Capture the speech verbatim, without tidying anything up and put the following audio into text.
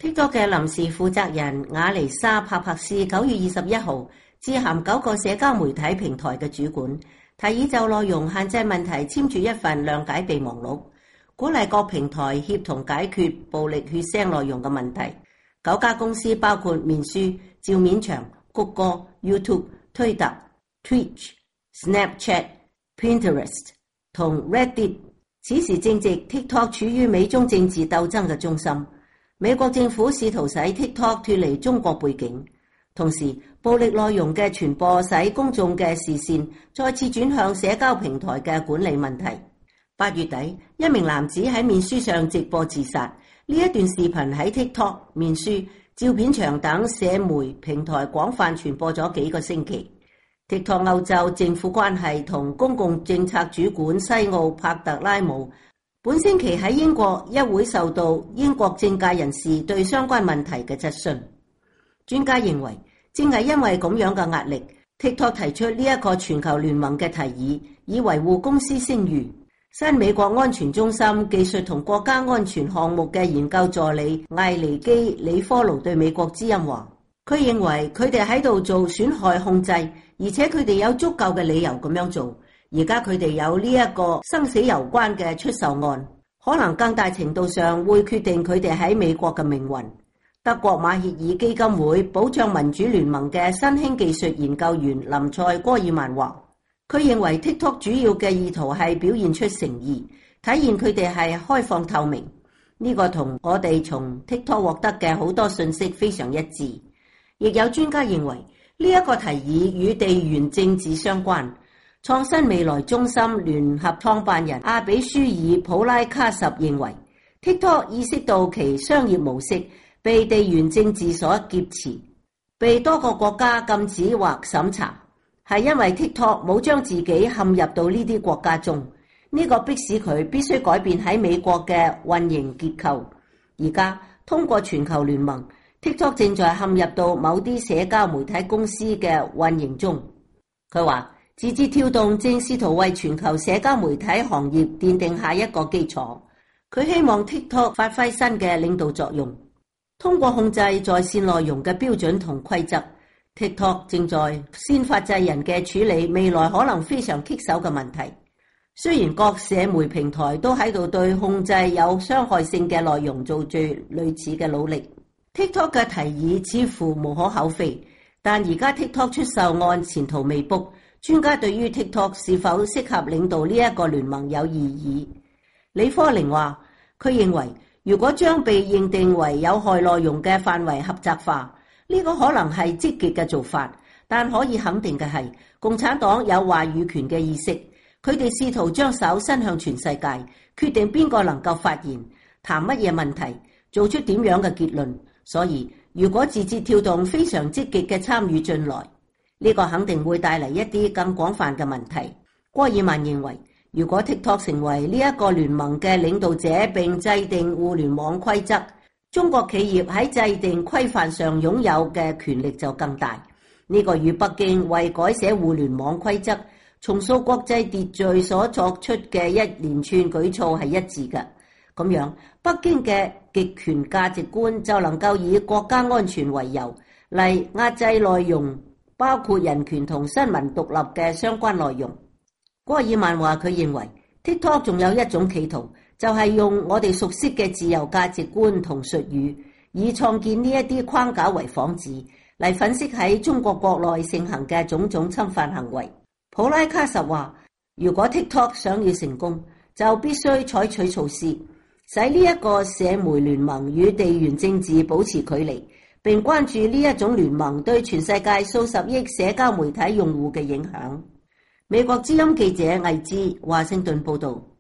TikTok 嘅臨時負責人雅尼莎帕帕斯九月二十一號致函九個社交媒體平台嘅主管，提議就內容限制問題簽署一份諒解備忘錄，鼓勵各平台協同解決暴力血腥內容嘅問題。九家公司包括面書、照面牆、谷歌、YouTube、推特、Twitch、Snapchat、Pinterest 同 Reddit。此時正值 TikTok 處於美中政治鬥爭嘅中心，美國政府試圖使 TikTok 脫離中國背景，同時暴力內容嘅傳播使公眾嘅視線再次轉向社交平台嘅管理問題。八月底，一名男子喺面書上直播自殺，呢一段視頻喺 TikTok、面書、照片牆等社媒平台廣泛傳播咗幾個星期。TikTok 歐洲政府關係同公共政策主管西奧帕特拉姆本星期喺英國一會受到英國政界人士對相關問題嘅質詢。專家認為，正係因為咁樣嘅壓力 ，TikTok 提出呢一個全球聯盟嘅提議，以維護公司聲譽。新美國安全中心技術同國家安全項目嘅研究助理艾尼基里科盧對美國之音話，佢認為佢哋喺度做損害控制，而且佢哋有足夠嘅理由咁樣做。而家佢哋有呢一個生死攸關嘅出售案，可能更大程度上會決定佢哋喺美國嘅命運。德國馬歇爾基金會保障民主聯盟嘅新興技術研究員林塞戈爾曼話，佢認為 TikTok 主要嘅意圖係表現出誠意，體現佢哋係開放透明。呢個同我哋從 TikTok 獲得嘅好多信息非常一致。亦有專家認為呢一個提議與地緣政治相關。創新未來中心聯合創辦人阿比舒爾普拉卡什認為 TikTok 意識到其商業模式被地緣政治所挾持，被多個國家禁止或審查，係因為 TikTok 冇將自己陷入到呢啲國家中，呢個迫使佢必須改變喺美國嘅運營結構。而家通過全球聯盟， TikTok 正在陷入到某啲社交媒體公司嘅運營中。佢話字節跳動正試圖為全球社交媒體行業奠定下一個基礎。佢希望 TikTok 發揮新嘅領導作用，通過控制在線內容嘅標準同規則。TikTok 正在先發制人嘅處理未來可能非常棘手嘅問題。雖然各社媒平台都喺度對控制有傷害性嘅內容做最類似嘅努力， TikTok 嘅提議似乎無可厚非，但而家 TikTok 出售案前途未卜。專家對於 TikTok 是否適合領導呢一個聯盟有異議。李科寧話，佢認為如果將被認定為有害內容嘅範圍狹窄化，呢個可能係積極嘅做法，但可以肯定嘅係，共產黨有話語權嘅意識，佢哋試圖將手伸向全世界，決定邊個能夠發言，談乜嘢問題，做出點樣嘅結論。所以，如果字節跳動非常積極嘅參與進來，呢個肯定會帶嚟一啲更廣泛嘅問題。戈爾曼認為，如果 TikTok 成為呢一個聯盟嘅領導者並制定互聯網規則，中國企業喺制定規範上擁有嘅權力就更大。呢個與北京為改寫互聯網規則、重塑國際秩序所作出嘅一連串舉措係一致嘅。咁樣，北京嘅極權價值觀就能夠以國家安全為由嚟壓制內容，包括人權同新聞獨立嘅相關內容。戈爾曼話，佢認為 TikTok 仲有一種企圖，就係用我哋熟悉嘅自由價值觀同術語，以創建呢一啲框架為幌子，嚟粉飾喺中國國內盛行嘅種種侵犯行為。普拉卡什話，如果 TikTok 想要成功，就必須採取措施，使呢一個社媒聯盟與地緣政治保持距離，並關注呢一種聯盟對全世界數十億社交媒體用戶嘅影響。美國之音記者魏之華盛頓報道。